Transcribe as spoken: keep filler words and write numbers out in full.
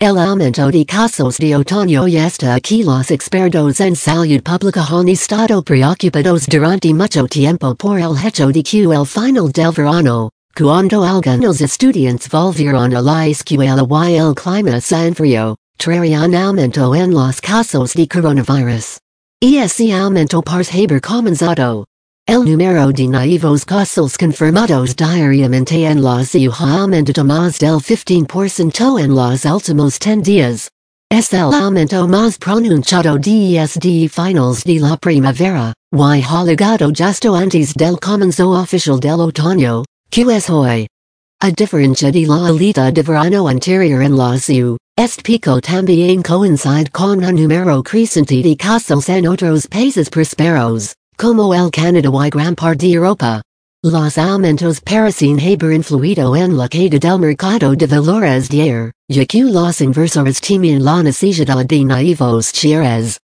El aumento de casos de otoño y está aquí los expertos en salud pública han estado preocupados durante mucho tiempo por el hecho de que el final del verano, cuando algunos estudiantes volvieron a la escuela y el clima se enfrió, traerían aumento en los casos de coronavirus. Y ese aumento parece haber comenzado. El número de nuevos casos confirmados diariamente en la ciudad ha aumentado más del quince por ciento en los últimos diez días. Es el aumento más pronunciado desde finales de la primavera, y ha llegado justo antes del comienzo oficial del otoño, que es hoy. A diferencia de la alita de verano anterior en la ciudad, este pico también coincide con un número creciente de casos en otros países prósperos, como el Canadá y gran parte de Europa. Los aumentos parecen haber influido en la caída del mercado de valores de ayer, ya que los inversores temen la necesidad de nuevos shares,